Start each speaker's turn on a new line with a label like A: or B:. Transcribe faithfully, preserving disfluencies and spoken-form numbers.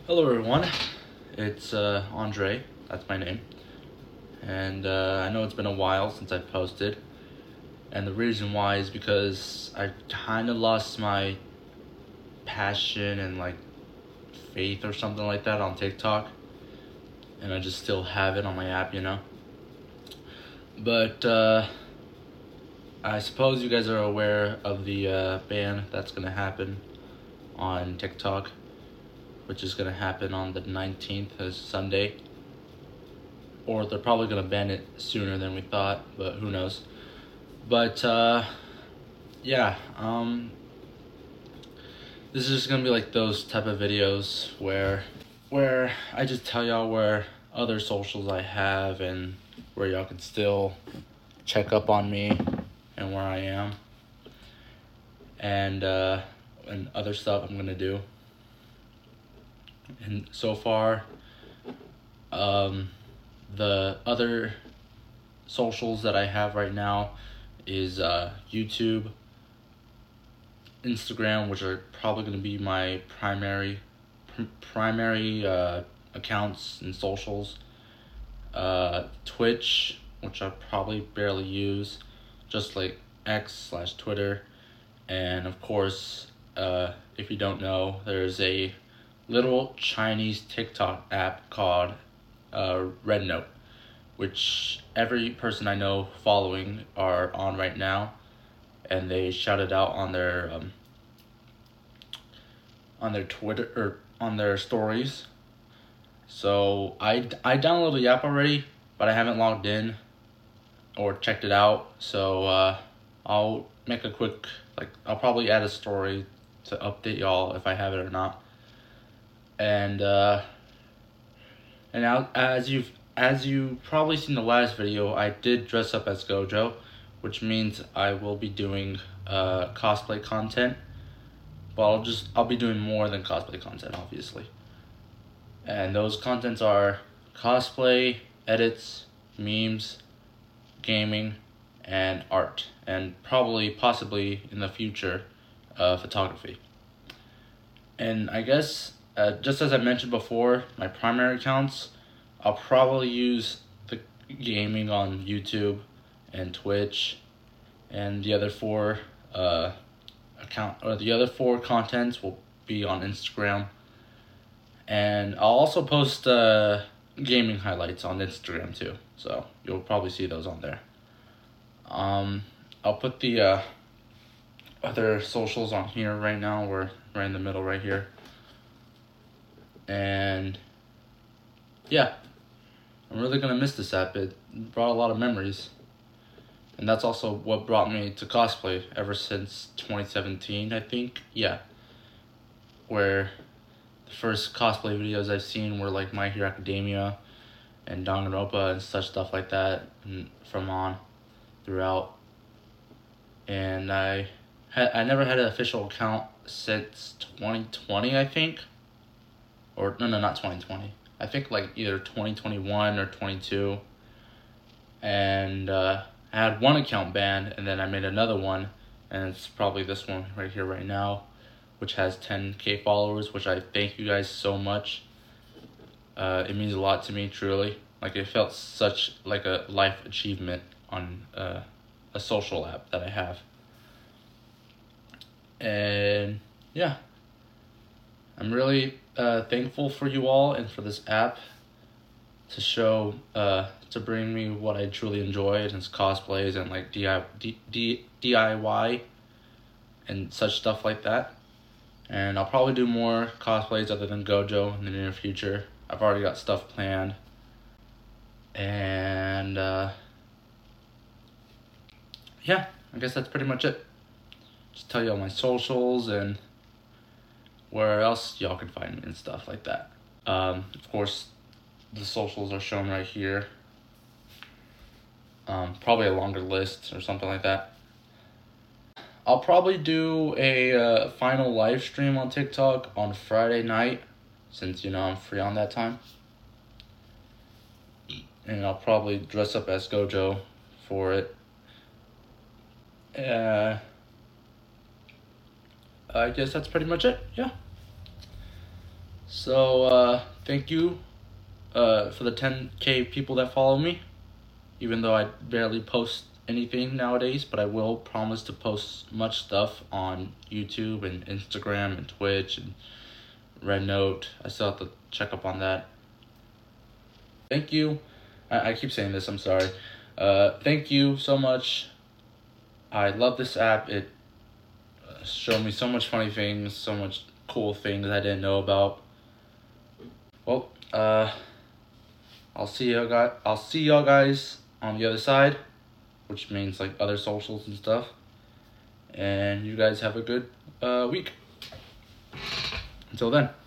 A: Hello everyone, it's uh, Andre, that's my name, and uh, I know it's been a while since I've posted, and the reason why is because I kind of lost my passion and like faith or something like that on TikTok, and I just still have it on my app, you know, but uh, I suppose you guys are aware of the uh, ban that's going to happen on TikTok, which is going to happen on the nineteenth, as Sunday. Or they're probably going to ban it sooner than we thought, but who knows. But, uh, yeah, um, this is just going to be like those type of videos where, where I just tell y'all where other socials I have and where y'all can still check up on me and where I am. And, uh, and other stuff I'm going to do. And so far, um, the other socials that I have right now is uh, YouTube, Instagram, which are probably going to be my primary pr- primary uh, accounts and socials. Uh, Twitch, which I probably barely use, just like X slash Twitter, and of course, uh, if you don't know, there's a little Chinese TikTok app called uh, Red Note, which every person I know following are on right now, and they shout it out on their um, on their Twitter or on their stories. So I I downloaded the app already, but I haven't logged in or checked it out. So uh, I'll make a quick like I'll probably add a story to update y'all if I have it or not. And uh, and now as you've As you probably seen the last video, I did dress up as Gojo, which means I will be doing uh, cosplay content. But I'll just I'll be doing more than cosplay content, obviously. And those contents are cosplay, edits, memes, gaming, and art, and probably possibly in the future, uh, photography. And I guess uh, just as I mentioned before, my primary accounts, I'll probably use the gaming on YouTube and Twitch, and the other four uh, account or the other four contents will be on Instagram. And I'll also post uh, gaming highlights on Instagram too, so you'll probably see those on there. Um, I'll put the uh, other socials on here right now. We're right in the middle right here, and yeah. I'm really gonna miss this app. It brought a lot of memories. And that's also what brought me to cosplay ever since twenty seventeen, I think. Yeah. Where the first cosplay videos I've seen were like My Hero Academia and Danganronpa and such stuff like that, and from on throughout. And I had I never had an official account since twenty twenty, I think. Or no no not twenty twenty. I think like either twenty twenty-one or twenty-two, and uh, I had one account banned, and then I made another one, and it's probably this one right here right now, which has ten K followers, which I thank you guys so much. Uh, it means a lot to me, truly. Like, it felt such like a life achievement on uh, a social app that I have. And yeah, I'm really uh, thankful for you all and for this app to show, uh, to bring me what I truly enjoy, and it's cosplays and like D I, D, D, D I Y and such stuff like that. And I'll probably do more cosplays other than Gojo in the near future. I've already got stuff planned. And uh, yeah, I guess that's pretty much it. Just tell you all my socials and where else y'all can find me and stuff like that. Um, of course, the socials are shown right here. Um, probably a longer list or something like that. I'll probably do a uh, final live stream on TikTok on Friday night, since, you know, I'm free on that time. And I'll probably dress up as Gojo for it. Uh, I guess that's pretty much it, yeah. So uh, thank you uh, for the ten K people that follow me. Even though I barely post anything nowadays, but I will promise to post much stuff on YouTube and Instagram and Twitch and Rednote. I still have to check up on that. Thank you. I, I keep saying this, I'm sorry. Uh, thank you so much. I love this app. It uh, showed me so much funny things, so much cool things I didn't know about. Well, uh, I'll see you guys. I'll see y'all guys on the other side, which means like other socials and stuff. And you guys have a good uh, week. Until then.